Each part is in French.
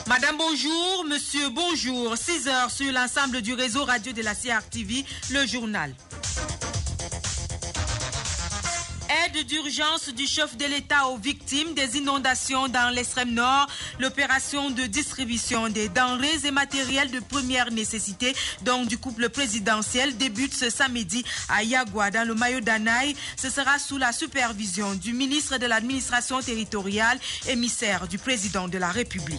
Madame, bonjour. Monsieur, bonjour. 6 heures sur l'ensemble du réseau radio de la CRTV, le journal. Aide d'urgence du chef de l'État aux victimes des inondations dans l'extrême nord. L'opération de distribution des denrées et matériels de première nécessité, donc du couple présidentiel, débute ce samedi à Yagua, dans le Mayo d'Anaï. Ce sera sous la supervision du ministre de l'administration territoriale, émissaire du président de la République.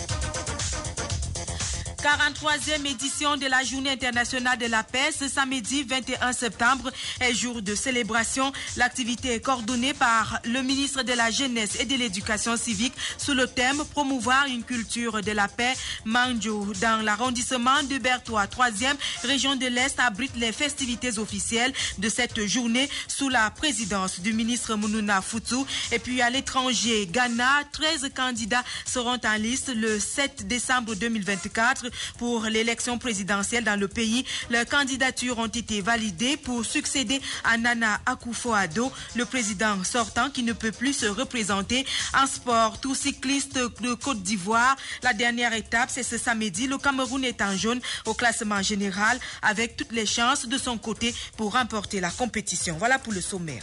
43e édition de la Journée internationale de la paix, ce samedi 21 septembre est jour de célébration. L'activité est coordonnée par le ministre de la Jeunesse et de l'Éducation civique sous le thème « Promouvoir une culture de la paix ». Mandjo, dans l'arrondissement de Bertois, 3e région de l'Est, abrite les festivités officielles de cette journée sous la présidence du ministre Mounouna Foutou. Et puis à l'étranger, Ghana, 13 candidats seront en liste le 7 décembre 2024 pour l'élection présidentielle dans le pays. Leurs candidatures ont été validées pour succéder à Nana Akufo-Addo, le président sortant qui ne peut plus se représenter. En sport, tout cycliste de Côte d'Ivoire, la dernière étape, c'est ce samedi. Le Cameroun est en jaune au classement général avec toutes les chances de son côté pour remporter la compétition. Voilà pour le sommaire.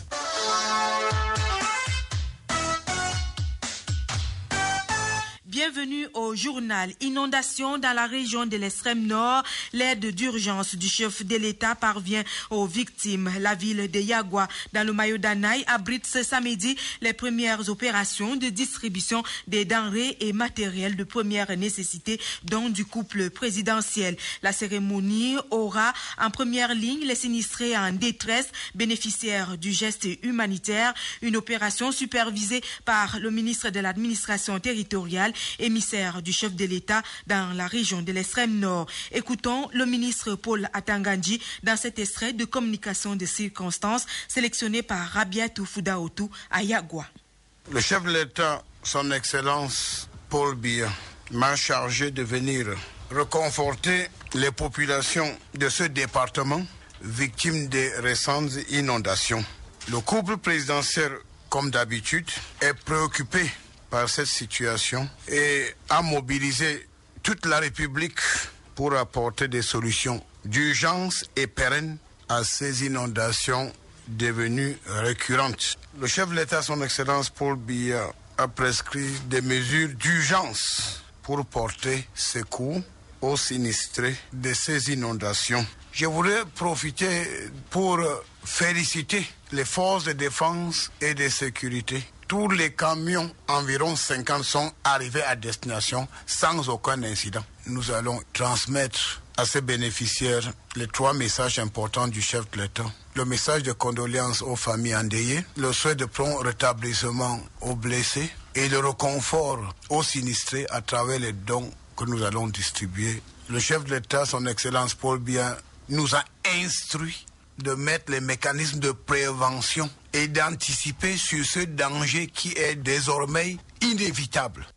Bienvenue au journal. Inondation dans la région de l'extrême nord. L'aide d'urgence du chef de l'État parvient aux victimes. La ville de Yagua, dans le Mayo d'Anaï, abrite ce samedi les premières opérations de distribution des denrées et matériels de première nécessité, dont du couple présidentiel. La cérémonie aura en première ligne les sinistrés en détresse, bénéficiaires du geste humanitaire. Une opération supervisée par le ministre de l'administration territoriale, émissaire du chef de l'État dans la région de l'extrême nord. Écoutons le ministre Paul Atangandji dans cet extrait de communication de circonstances sélectionné par Rabiatou Foudaotou à Yagua. Le chef de l'État, son Excellence Paul Biya, m'a chargé de venir reconforter les populations de ce département victimes des récentes inondations. Le couple présidentiel, comme d'habitude, est préoccupé par cette situation et a mobilisé toute la République pour apporter des solutions d'urgence et pérennes à ces inondations devenues récurrentes. Le chef de l'État, son Excellence Paul Biya, a prescrit des mesures d'urgence pour porter secours aux sinistrés de ces inondations. Je voudrais profiter pour féliciter les forces de défense et de sécurité. Tous les camions, environ 50, sont arrivés à destination sans aucun incident. Nous allons transmettre à ces bénéficiaires les 3 messages importants du chef de l'État. Le message de condoléances aux familles endeuillées, le souhait de prompt rétablissement aux blessés et le réconfort aux sinistrés à travers les dons que nous allons distribuer. Le chef de l'État, son Excellence Paul Biya, nous a instruit de mettre les mécanismes de prévention et d'anticiper sur ce danger qui est désormais inévitable.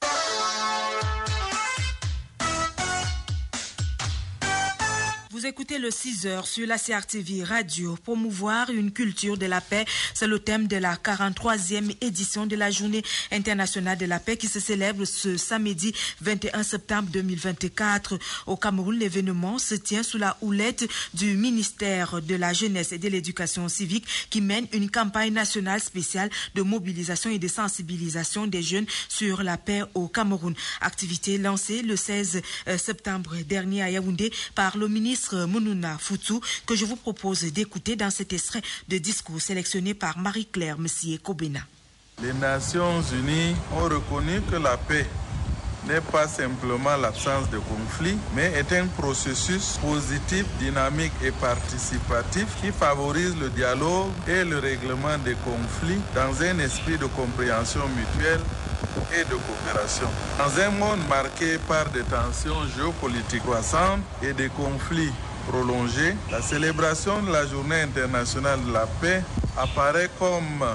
Vous écoutez le 6 heures sur la CRTV Radio. Promouvoir une culture de la paix, c'est le thème de la 43e édition de la Journée internationale de la paix qui se célèbre ce samedi 21 septembre 2024. Au Cameroun, l'événement se tient sous la houlette du ministère de la Jeunesse et de l'Éducation civique qui mène une campagne nationale spéciale de mobilisation et de sensibilisation des jeunes sur la paix au Cameroun. Activité lancée le 16 septembre dernier à Yaoundé par le ministre Mounouna Foutou, que je vous propose d'écouter dans cet extrait de discours sélectionné par Marie-Claire Messier-Kobena. Les Nations Unies ont reconnu que la paix n'est pas simplement l'absence de conflit, mais est un processus positif, dynamique et participatif qui favorise le dialogue et le règlement des conflits dans un esprit de compréhension mutuelle et de coopération. Dans un monde marqué par des tensions géopolitiques croissantes et des conflits prolongés, la célébration de la Journée internationale de la paix apparaît comme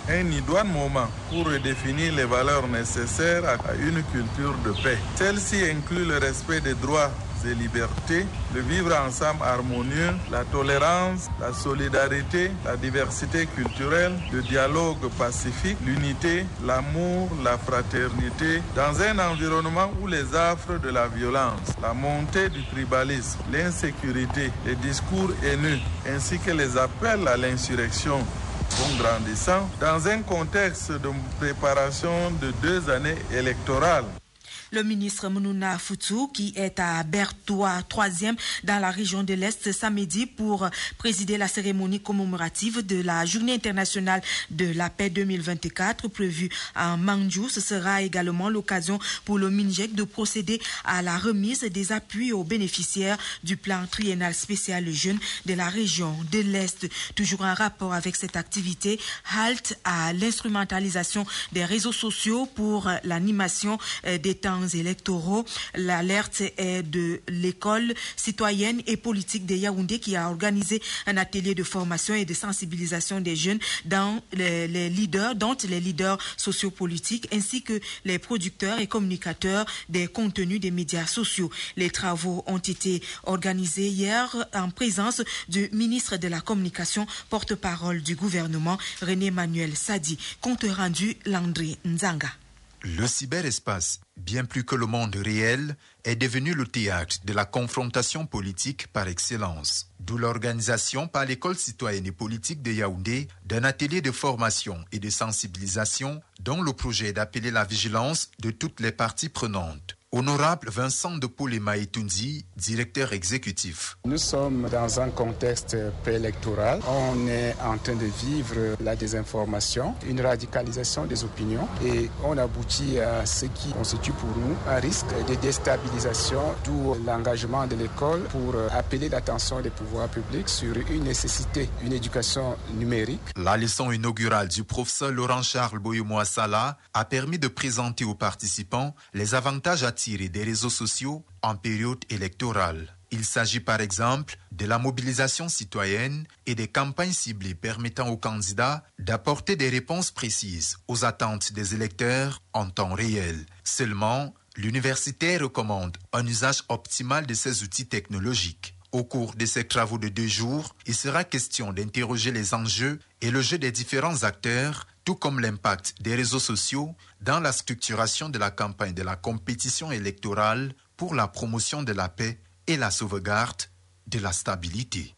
un idoine moment pour redéfinir les valeurs nécessaires à une culture de paix. Celle-ci inclut le respect des droits et libertés, le vivre ensemble harmonieux, la tolérance, la solidarité, la diversité culturelle, le dialogue pacifique, l'unité, l'amour, la fraternité, dans un environnement où les affres de la violence, la montée du tribalisme, l'insécurité, les discours haineux, ainsi que les appels à l'insurrection vont grandissant, dans un contexte de préparation de 2 années électorales. Le ministre Mounouna Foutou, qui est à Bertoua, 3e dans la région de l'Est, samedi pour présider la cérémonie commémorative de la Journée internationale de la paix 2024 prévue à Mandjou. Ce sera également l'occasion pour le MINJEC de procéder à la remise des appuis aux bénéficiaires du plan triennal spécial jeunes de la région de l'Est. Toujours en rapport avec cette activité, halte à l'instrumentalisation des réseaux sociaux pour l'animation des temps électoraux. L'alerte est de l'école citoyenne et politique de Yaoundé qui a organisé un atelier de formation et de sensibilisation des jeunes dont les leaders sociopolitiques ainsi que les producteurs et communicateurs des contenus des médias sociaux. Les travaux ont été organisés hier en présence du ministre de la Communication, porte-parole du gouvernement, René Manuel Sadi. Compte rendu, Landry Nzanga. Le cyberespace, bien plus que le monde réel, est devenu le théâtre de la confrontation politique par excellence. D'où l'organisation par l'école citoyenne et politique de Yaoundé d'un atelier de formation et de sensibilisation dont le projet est d'appeler la vigilance de toutes les parties prenantes. Honorable Vincent de Poulema-Etundi, directeur exécutif. Nous sommes dans un contexte préélectoral. On est en train de vivre la désinformation, une radicalisation des opinions et on aboutit à ce qui constitue pour nous un risque de déstabilisation, d'où l'engagement de l'école pour appeler l'attention des pouvoirs publics sur une nécessité, une éducation numérique. La leçon inaugurale du professeur Laurent-Charles Boyomoa-Sala a permis de présenter aux participants les avantages à tirer des réseaux sociaux en période électorale. Il s'agit par exemple de la mobilisation citoyenne et des campagnes ciblées permettant aux candidats d'apporter des réponses précises aux attentes des électeurs en temps réel. Seulement, l'université recommande un usage optimal de ces outils technologiques. Au cours de ces travaux de 2 jours, il sera question d'interroger les enjeux et le jeu des différents acteurs, tout comme l'impact des réseaux sociaux dans la structuration de la campagne de la compétition électorale pour la promotion de la paix et la sauvegarde de la stabilité.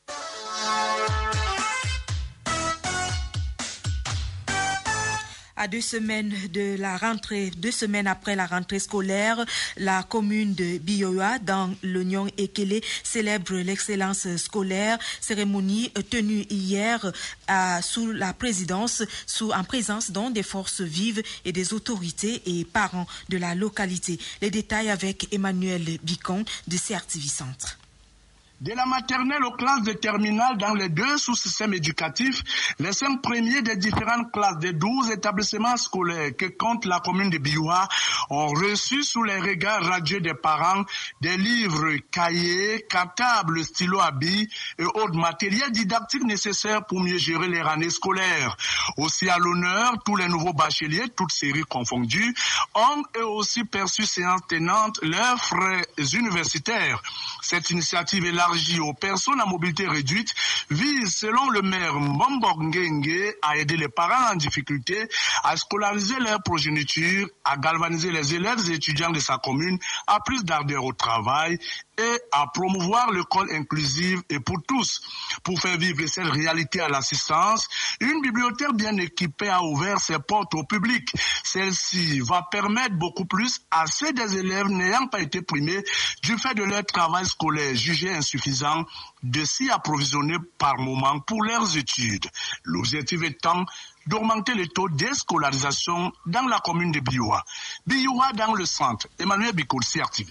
À 2 semaines après la rentrée scolaire, la commune de Bioua dans l'Union Ekele célèbre l'excellence scolaire. Cérémonie tenue hier en présence des forces vives et des autorités et parents de la localité. Les détails avec Emmanuel Bicon de CRTV Centre. De la maternelle aux classes de terminale dans les 2 sous-systèmes éducatifs, les 5 premiers des différentes classes des 12 établissements scolaires que compte la commune de Bioua ont reçu sous les regards radieux des parents des livres, cahiers, cartables, stylos à billes et autres matériels didactiques nécessaires pour mieux gérer les années scolaires. Aussi à l'honneur, tous les nouveaux bacheliers, toutes séries confondues, ont eux aussi perçu séance tenante leurs frais universitaires. Cette initiative élargie aux personnes à mobilité réduite vise, selon le maire Mbombo Ngenge, à aider les parents en difficulté à scolariser leur progéniture, à galvaniser les élèves et étudiants de sa commune à plus d'ardeur au travail et à promouvoir l'école inclusive et pour tous. Pour faire vivre cette réalité à l'assistance, une bibliothèque bien équipée a ouvert ses portes au public. Celle-ci va permettre beaucoup plus à ceux des élèves n'ayant pas été primés du fait de leur travail scolaire jugé insuffisant de s'y approvisionner par moment pour leurs études. L'objectif étant d'augmenter le taux d'escolarisation dans la commune de Bioua. Bioua dans le centre. Emmanuel Bicol, CRTV.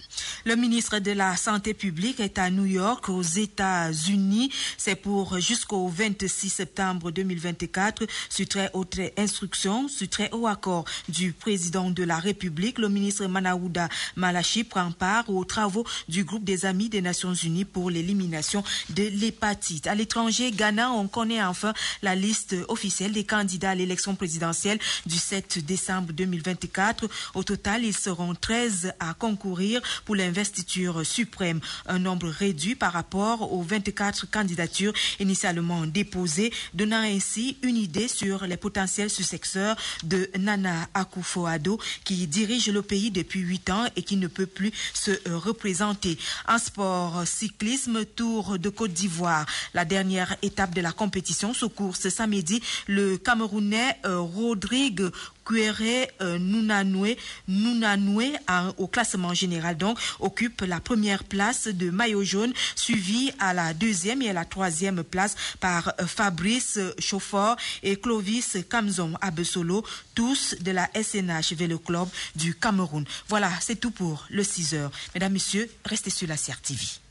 Le ministre de la Santé publique est à New York, aux États-Unis. C'est pour jusqu'au 26 septembre 2024. Sur très haute instruction, sur très haut accord du président de la République, le ministre Manaouda Malachi prend part aux travaux du groupe des Amis des Nations Unies pour l'élimination de l'hépatite. À l'étranger, Ghana, on connaît enfin la liste officielle des candidats à l'élection présidentielle du 7 décembre 2024. Au total, ils seront 13 à concourir pour l'investiture suprême, un nombre réduit par rapport aux 24 candidatures initialement déposées, donnant ainsi une idée sur les potentiels successeurs de Nana Akufo-Addo, qui dirige le pays depuis 8 ans et qui ne peut plus se représenter. En sport, cyclisme, Tour de Côte d'Ivoire. La dernière étape de la compétition se court ce samedi. Le Camerounais Rodrigue Kuere Nunanue au classement général donc occupe la première place de maillot jaune, suivi à la deuxième et à la troisième place par Fabrice Chauffeur et Clovis Kamzon Abesolo, tous de la SNH Vélo Club du Cameroun. Voilà, c'est tout pour le 6h. Mesdames, Messieurs, restez sur la CRTV.